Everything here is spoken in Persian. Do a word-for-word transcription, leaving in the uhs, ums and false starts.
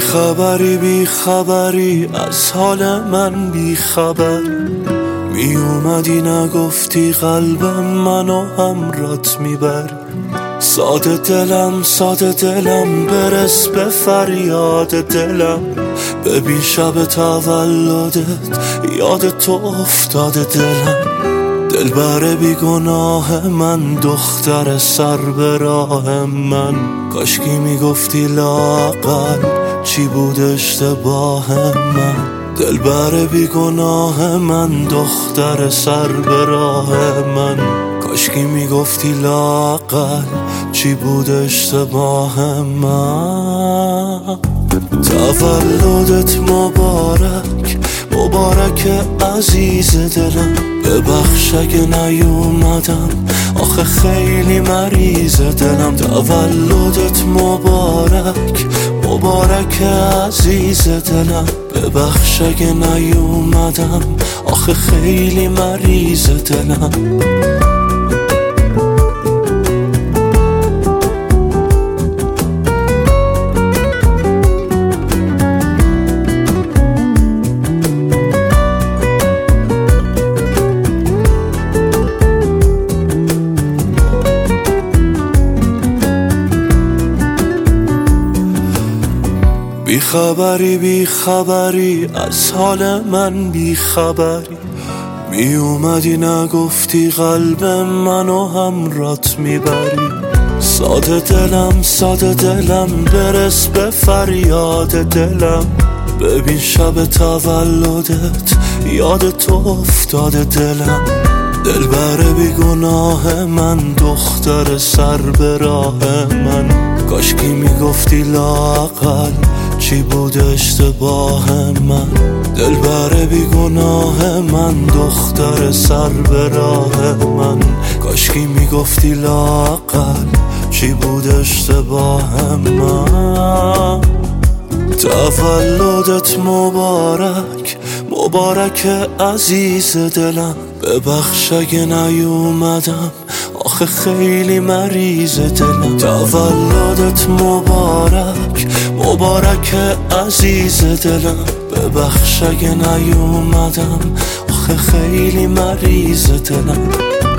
خبری بی خبری از حال من بی خبر می اومدی نگفتی قلبم منو همرات میبر. ساده دلم ساده دلم برس به فریاد دلم. ببین شب تولدت یاد تو افتاده دلم. دلبر بی گناه من دختر سر به راه من. کاشکی میگفتی لااقل چی بود اشتباه من. دلبر بی گناه من دختر سر به راه من. کاشکی میگفتی لااقل چی بود اشتباه من. تولدت مبارک مبارک عزیز دلم. ببخش اگه نیومدم آخه خیلی مریض دلم. تولدت مبارک مبارک عزیز دلم. ببخش اگه نیومدم آخه خیلی مریض دلم. بی خبری بی خبری از حال من بی خبری می اومدی نگفتی قلب منو همرات میبری. ساده دلم ساده دلم برس به فریاد دلم. ببین شب تولدت یاد تو افتاده دلم. دلبر بی گناه من دختر سر به راه من. کاشکی میگفتی لااقل چی بود اشتباه من. دلبر بی گناه من دختر سر به راه من. کاشکی میگفتی لااقل چی بود اشتباه من. تولدت مبارک مبارک عزیز دلم. ببخش اگه نیومدم آخه خیلی مریض دلم. تولدت مبارک مبارک عزیز دلم. ببخش اگه نیومدم آخه خیلی مریض دلم.